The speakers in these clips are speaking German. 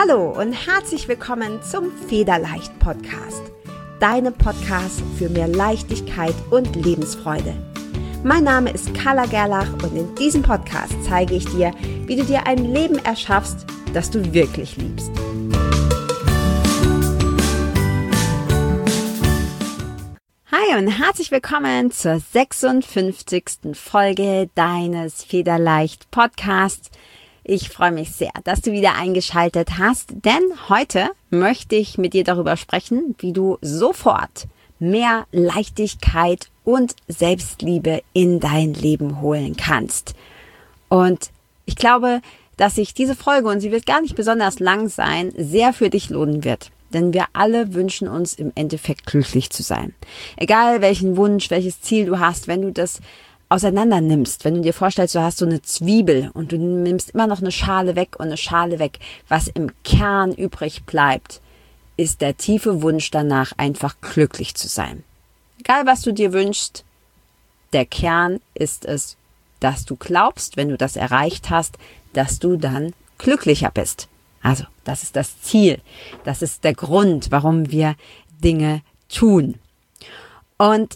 Hallo und herzlich willkommen zum Federleicht Podcast. Deinem Podcast für mehr Leichtigkeit und Lebensfreude. Mein Name ist Carla Gerlach und in diesem Podcast zeige ich dir, wie du dir ein Leben erschaffst, das du wirklich liebst. Hi und herzlich willkommen zur 56. Folge deines Federleicht Podcasts. Ich freue mich sehr, dass du wieder eingeschaltet hast, denn heute möchte ich mit dir darüber sprechen, wie du sofort mehr Leichtigkeit und Selbstliebe in dein Leben holen kannst. Und ich glaube, dass sich diese Folge, und sie wird gar nicht besonders lang sein, sehr für dich lohnen wird. Denn wir alle wünschen uns im Endeffekt glücklich zu sein. Egal welchen Wunsch, welches Ziel du hast, wenn du das auseinander nimmst, wenn du dir vorstellst, du hast so eine Zwiebel und du nimmst immer noch eine Schale weg und eine Schale weg, was im Kern übrig bleibt, ist der tiefe Wunsch danach, einfach glücklich zu sein. Egal was du dir wünschst, der Kern ist es, dass du glaubst, wenn du das erreicht hast, dass du dann glücklicher bist. Also, das ist das Ziel, das ist der Grund, warum wir Dinge tun. Und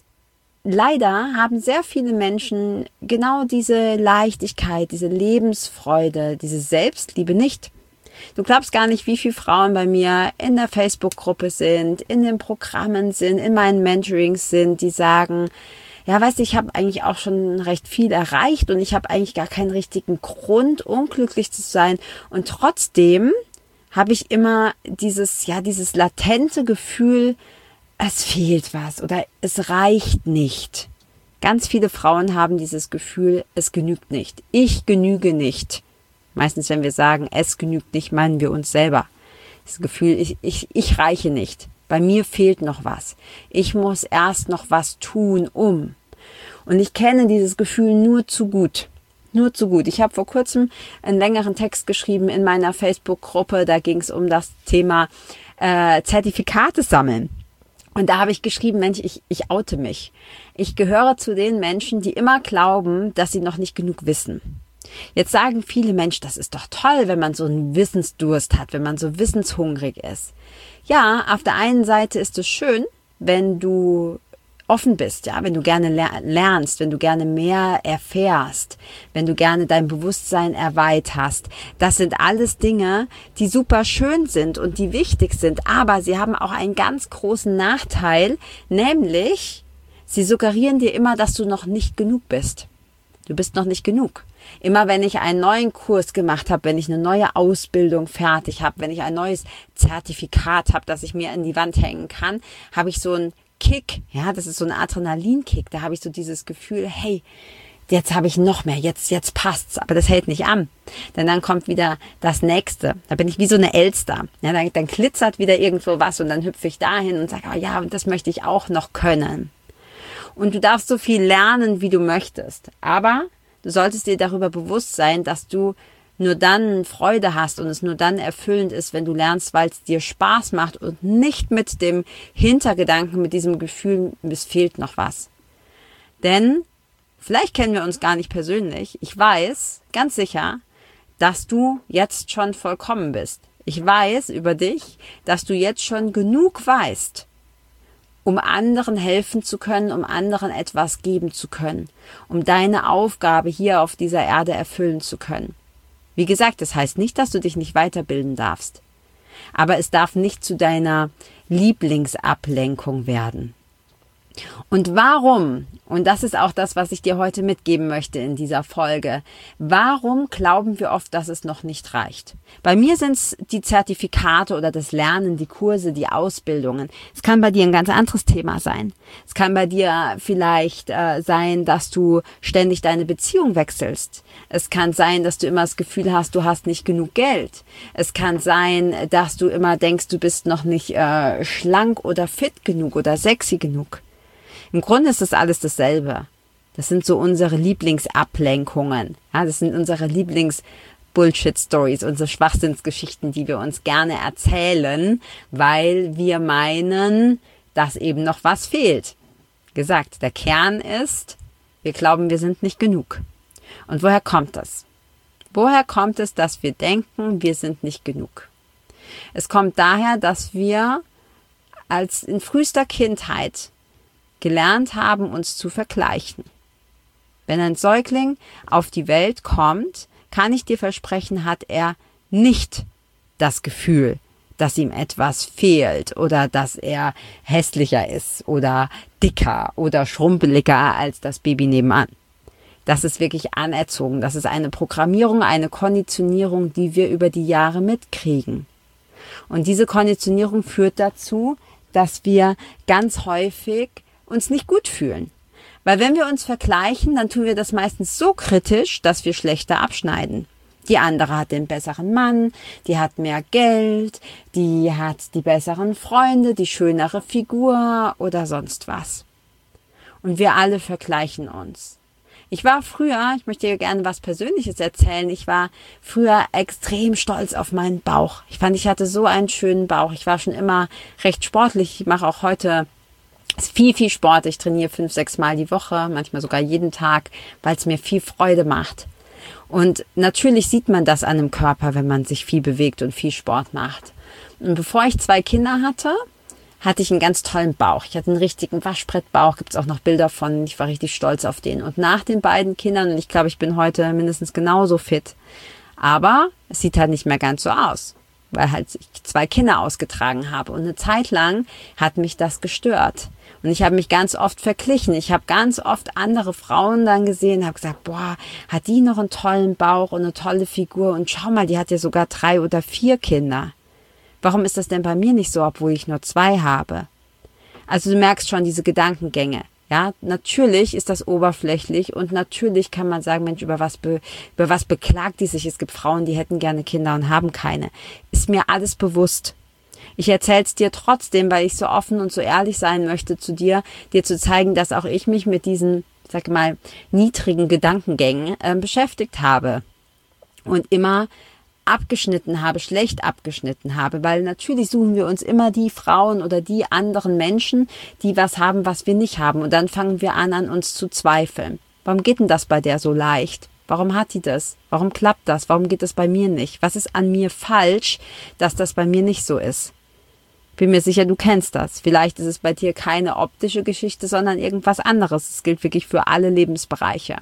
leider haben sehr viele Menschen genau diese Leichtigkeit, diese Lebensfreude, diese Selbstliebe nicht. Du glaubst gar nicht, wie viele Frauen bei mir in der Facebook-Gruppe sind, in den Programmen sind, in meinen Mentorings sind, die sagen, ja, weißt du, ich habe eigentlich auch schon recht viel erreicht und ich habe eigentlich gar keinen richtigen Grund, unglücklich zu sein. Und trotzdem habe ich immer dieses latente Gefühl, es fehlt was oder es reicht nicht. Ganz viele Frauen haben dieses Gefühl, es genügt nicht. Ich genüge nicht. Meistens, wenn wir sagen, es genügt nicht, meinen wir uns selber. Das Gefühl, ich reiche nicht. Bei mir fehlt noch was. Ich muss erst noch was tun, um. Und ich kenne dieses Gefühl nur zu gut. Nur zu gut. Ich habe vor kurzem einen längeren Text geschrieben in meiner Facebook-Gruppe. Da ging es um das Thema Zertifikate sammeln. Und da habe ich geschrieben, Mensch, ich oute mich. Ich gehöre zu den Menschen, die immer glauben, dass sie noch nicht genug wissen. Jetzt sagen viele Menschen, das ist doch toll, wenn man so einen Wissensdurst hat, wenn man so wissenshungrig ist. Ja, auf der einen Seite ist es schön, wenn du offen bist, ja, wenn du gerne lernst, wenn du gerne mehr erfährst, wenn du gerne dein Bewusstsein erweiterst. Das sind alles Dinge, die super schön sind und die wichtig sind, aber sie haben auch einen ganz großen Nachteil, nämlich sie suggerieren dir immer, dass du noch nicht genug bist. Du bist noch nicht genug. Immer wenn ich einen neuen Kurs gemacht habe, wenn ich eine neue Ausbildung fertig habe, wenn ich ein neues Zertifikat habe, das ich mir an die Wand hängen kann, habe ich so einen Kick, ja, das ist so ein Adrenalinkick, da habe ich so dieses Gefühl, hey, jetzt habe ich noch mehr, jetzt passt's, aber das hält nicht an. Denn dann kommt wieder das Nächste, da bin ich wie so eine Elster, ja, dann glitzert wieder irgendwo was und dann hüpfe ich dahin und sage, oh ja, und das möchte ich auch noch können. Und du darfst so viel lernen, wie du möchtest, aber du solltest dir darüber bewusst sein, dass du nur dann Freude hast und es nur dann erfüllend ist, wenn du lernst, weil es dir Spaß macht und nicht mit dem Hintergedanken, mit diesem Gefühl, es fehlt noch was. Denn vielleicht kennen wir uns gar nicht persönlich. Ich weiß ganz sicher, dass du jetzt schon vollkommen bist. Ich weiß über dich, dass du jetzt schon genug weißt, um anderen helfen zu können, um anderen etwas geben zu können, um deine Aufgabe hier auf dieser Erde erfüllen zu können. Wie gesagt, das heißt nicht, dass du dich nicht weiterbilden darfst. Aber es darf nicht zu deiner Lieblingsablenkung werden. Und warum, und das ist auch das, was ich dir heute mitgeben möchte in dieser Folge, warum glauben wir oft, dass es noch nicht reicht? Bei mir sind es die Zertifikate oder das Lernen, die Kurse, die Ausbildungen. Es kann bei dir ein ganz anderes Thema sein. Es kann bei dir vielleicht sein, dass du ständig deine Beziehung wechselst. Es kann sein, dass du immer das Gefühl hast, du hast nicht genug Geld. Es kann sein, dass du immer denkst, du bist noch nicht schlank oder fit genug oder sexy genug. Im Grunde ist das alles dasselbe. Das sind so unsere Lieblingsablenkungen. Ja, das sind unsere Lieblings-Bullshit-Stories, unsere Schwachsinnsgeschichten, die wir uns gerne erzählen, weil wir meinen, dass eben noch was fehlt. Gesagt, der Kern ist, wir glauben, wir sind nicht genug. Und woher kommt das? Woher kommt es, dass wir denken, wir sind nicht genug? Es kommt daher, dass wir als in frühester Kindheit gelernt haben, uns zu vergleichen. Wenn ein Säugling auf die Welt kommt, kann ich dir versprechen, hat er nicht das Gefühl, dass ihm etwas fehlt oder dass er hässlicher ist oder dicker oder schrumpeliger als das Baby nebenan. Das ist wirklich anerzogen. Das ist eine Programmierung, eine Konditionierung, die wir über die Jahre mitkriegen. Und diese Konditionierung führt dazu, dass wir ganz häufig uns nicht gut fühlen. Weil wenn wir uns vergleichen, dann tun wir das meistens so kritisch, dass wir schlechter abschneiden. Die andere hat den besseren Mann, die hat mehr Geld, die hat die besseren Freunde, die schönere Figur oder sonst was. Und wir alle vergleichen uns. Ich möchte dir gerne was Persönliches erzählen, ich war früher extrem stolz auf meinen Bauch. Ich fand, ich hatte so einen schönen Bauch. Ich war schon immer recht sportlich. Ich mache auch heute viel Sport. Ich trainiere 5-6 Mal die Woche, manchmal sogar jeden Tag, weil es mir viel Freude macht. Und natürlich sieht man das an dem Körper, wenn man sich viel bewegt und viel Sport macht. Und bevor ich 2 Kinder hatte ich einen ganz tollen Bauch. Ich hatte einen richtigen Waschbrettbauch, gibt es auch noch Bilder von. Ich war richtig stolz auf den. Und nach den beiden Kindern, und ich glaube, ich bin heute mindestens genauso fit, aber es sieht halt nicht mehr ganz so aus, weil halt ich 2 Kinder ausgetragen habe. Und eine Zeit lang hat mich das gestört. Und ich habe mich ganz oft verglichen. Ich habe ganz oft andere Frauen dann gesehen, habe gesagt, boah, hat die noch einen tollen Bauch und eine tolle Figur. Und schau mal, die hat ja sogar 3 oder 4 Kinder. Warum ist das denn bei mir nicht so, obwohl ich nur 2 habe? Also du merkst schon diese Gedankengänge. Ja, natürlich ist das oberflächlich und natürlich kann man sagen, Mensch, über was beklagt die sich? Es gibt Frauen, die hätten gerne Kinder und haben keine. Ist mir alles bewusst. Ich erzähl's dir trotzdem, weil ich so offen und so ehrlich sein möchte zu dir zu zeigen, dass auch ich mich mit diesen, sag mal, niedrigen Gedankengängen beschäftigt habe und immer schlecht abgeschnitten habe, weil natürlich suchen wir uns immer die Frauen oder die anderen Menschen, die was haben, was wir nicht haben, und dann fangen wir an uns zu zweifeln. Warum geht denn das bei der so leicht? Warum hat die das? Warum klappt das? Warum geht das bei mir nicht? Was ist an mir falsch, dass das bei mir nicht so ist? Bin mir sicher, du kennst das. Vielleicht ist es bei dir keine optische Geschichte, sondern irgendwas anderes. Es gilt wirklich für alle Lebensbereiche.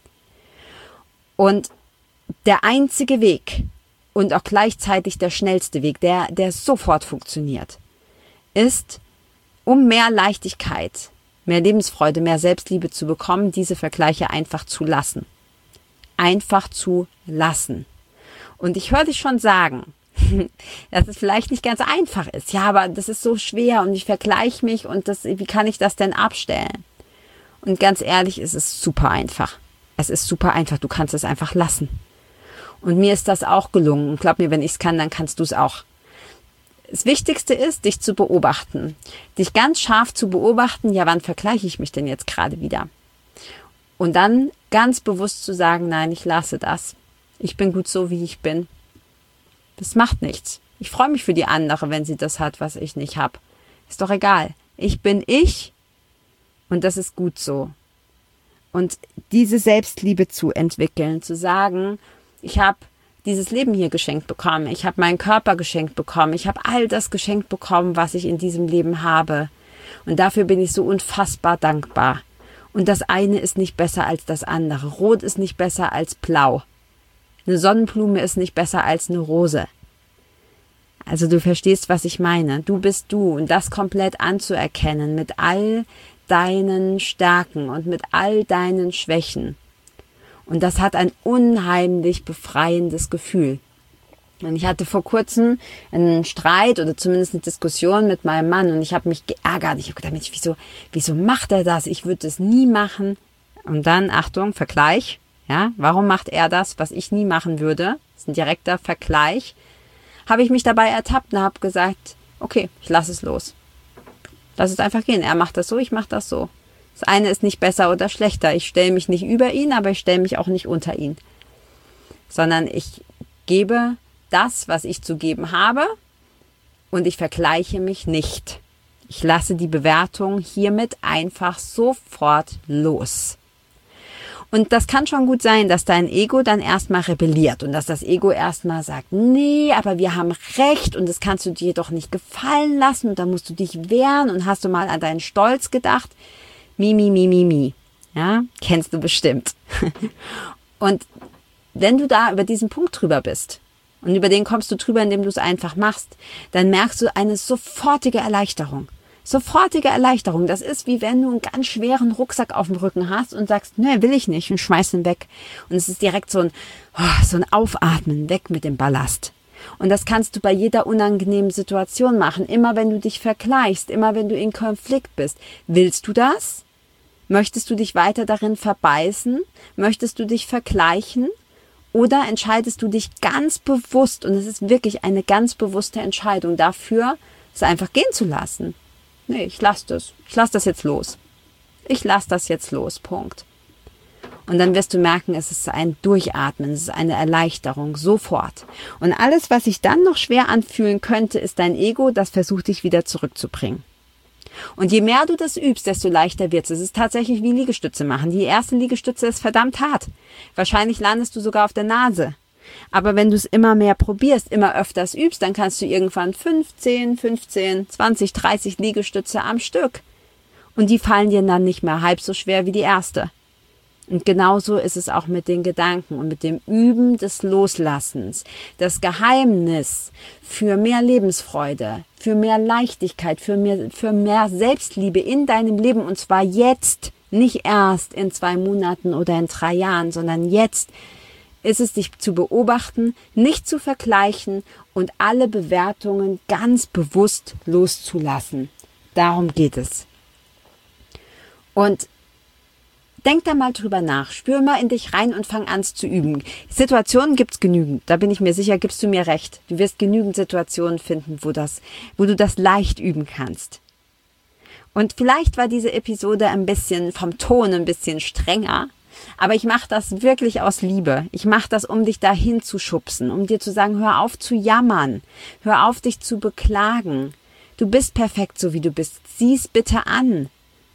Und der einzige Weg und auch gleichzeitig der schnellste Weg, der sofort funktioniert, ist, um mehr Leichtigkeit, mehr Lebensfreude, mehr Selbstliebe zu bekommen, diese Vergleiche einfach zu lassen. Einfach zu lassen. Und ich höre dich schon sagen, dass es vielleicht nicht ganz einfach ist. Ja, aber das ist so schwer und ich vergleiche mich und wie kann ich das denn abstellen? Und ganz ehrlich, es ist super einfach. Es ist super einfach. Du kannst es einfach lassen. Und mir ist das auch gelungen. Und glaub mir, wenn ich es kann, dann kannst du es auch. Das Wichtigste ist, dich zu beobachten. Dich ganz scharf zu beobachten, ja, wann vergleiche ich mich denn jetzt gerade wieder? Und dann ganz bewusst zu sagen, nein, ich lasse das. Ich bin gut so, wie ich bin. Das macht nichts. Ich freue mich für die andere, wenn sie das hat, was ich nicht habe. Ist doch egal. Ich bin ich und das ist gut so. Und diese Selbstliebe zu entwickeln, zu sagen, ich habe dieses Leben hier geschenkt bekommen, ich habe meinen Körper geschenkt bekommen, ich habe all das geschenkt bekommen, was ich in diesem Leben habe. Und dafür bin ich so unfassbar dankbar. Und das eine ist nicht besser als das andere. Rot ist nicht besser als blau. Eine Sonnenblume ist nicht besser als eine Rose. Also du verstehst, was ich meine. Du bist du und das komplett anzuerkennen mit all deinen Stärken und mit all deinen Schwächen. Und das hat ein unheimlich befreiendes Gefühl. Und ich hatte vor kurzem einen Streit oder zumindest eine Diskussion mit meinem Mann und ich habe mich geärgert. Ich habe gedacht, Mensch, wieso macht er das? Ich würde das nie machen. Und dann, Achtung, Vergleich. Ja, warum macht er das, was ich nie machen würde? Das ist ein direkter Vergleich. Habe ich mich dabei ertappt und habe gesagt, okay, ich lasse es los. Lass es einfach gehen. Er macht das so, ich mache das so. Das eine ist nicht besser oder schlechter. Ich stelle mich nicht über ihn, aber ich stelle mich auch nicht unter ihn. Sondern ich gebe das, was ich zu geben habe und ich vergleiche mich nicht. Ich lasse die Bewertung hiermit einfach sofort los. Und das kann schon gut sein, dass dein Ego dann erstmal rebelliert und dass das Ego erstmal sagt, nee, aber wir haben Recht und das kannst du dir doch nicht gefallen lassen und da musst du dich wehren und hast du mal an deinen Stolz gedacht? Mi. Ja, kennst du bestimmt. Und wenn du da über diesen Punkt drüber bist und über den kommst du drüber, indem du es einfach machst, dann merkst du eine sofortige Erleichterung. Sofortige Erleichterung. Das ist wie wenn du einen ganz schweren Rucksack auf dem Rücken hast und sagst, nee, will ich nicht und schmeißt ihn weg. Und es ist direkt so ein Aufatmen, weg mit dem Ballast. Und das kannst du bei jeder unangenehmen Situation machen. Immer wenn du dich vergleichst, immer wenn du in Konflikt bist. Willst du das? Möchtest du dich weiter darin verbeißen? Möchtest du dich vergleichen? Oder entscheidest du dich ganz bewusst, und es ist wirklich eine ganz bewusste Entscheidung dafür, es einfach gehen zu lassen? Nee, ich lasse das. Ich lasse das jetzt los. Ich lasse das jetzt los. Punkt. Und dann wirst du merken, es ist ein Durchatmen, es ist eine Erleichterung, sofort. Und alles, was sich dann noch schwer anfühlen könnte, ist dein Ego, das versucht, dich wieder zurückzubringen. Und je mehr du das übst, desto leichter wird es. Es ist tatsächlich wie Liegestütze machen. Die erste Liegestütze ist verdammt hart. Wahrscheinlich landest du sogar auf der Nase. Aber wenn du es immer mehr probierst, immer öfters übst, dann kannst du irgendwann 15, 20, 30 Liegestütze am Stück. Und die fallen dir dann nicht mehr halb so schwer wie die erste. Und genauso ist es auch mit den Gedanken und mit dem Üben des Loslassens. Das Geheimnis für mehr Lebensfreude, für mehr Leichtigkeit, für mehr Selbstliebe in deinem Leben, und zwar jetzt, nicht erst in 2 Monaten oder in 3 Jahren, sondern jetzt, ist es, dich zu beobachten, nicht zu vergleichen und alle Bewertungen ganz bewusst loszulassen. Darum geht es. Und denk da mal drüber nach. Spür mal in dich rein und fang an zu üben. Situationen gibt's genügend. Da bin ich mir sicher, gibst du mir recht. Du wirst genügend Situationen finden, wo du das leicht üben kannst. Und vielleicht war diese Episode ein bisschen vom Ton ein bisschen strenger. Aber ich mache das wirklich aus Liebe. Ich mache das, um dich dahin zu schubsen, um dir zu sagen, hör auf zu jammern, hör auf dich zu beklagen. Du bist perfekt, so wie du bist. Sieh es bitte an.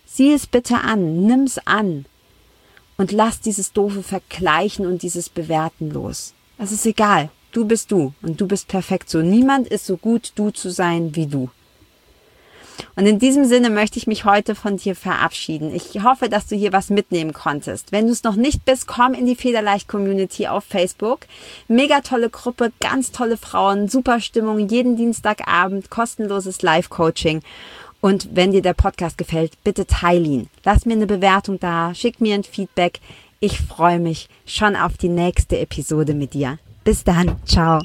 Nimm's an. Und lass dieses doofe Vergleichen und dieses Bewerten los. Es ist egal. Du bist du und du bist perfekt so. Niemand ist so gut, du zu sein wie du. Und in diesem Sinne möchte ich mich heute von dir verabschieden. Ich hoffe, dass du hier was mitnehmen konntest. Wenn du es noch nicht bist, komm in die Federleicht-Community auf Facebook. Mega tolle Gruppe, ganz tolle Frauen, super Stimmung, jeden Dienstagabend, kostenloses Live-Coaching. Und wenn dir der Podcast gefällt, bitte teile ihn. Lass mir eine Bewertung da, schick mir ein Feedback. Ich freue mich schon auf die nächste Episode mit dir. Bis dann, ciao.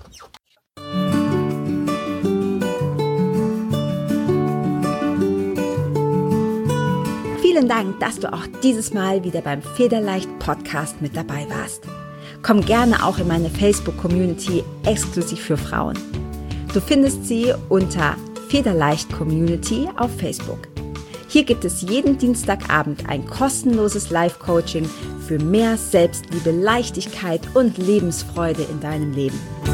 Vielen Dank, dass du auch dieses Mal wieder beim Federleicht Podcast mit dabei warst. Komm gerne auch in meine Facebook-Community exklusiv für Frauen. Du findest sie unter Federleicht Community auf Facebook. Hier gibt es jeden Dienstagabend ein kostenloses Live-Coaching für mehr Selbstliebe, Leichtigkeit und Lebensfreude in deinem Leben.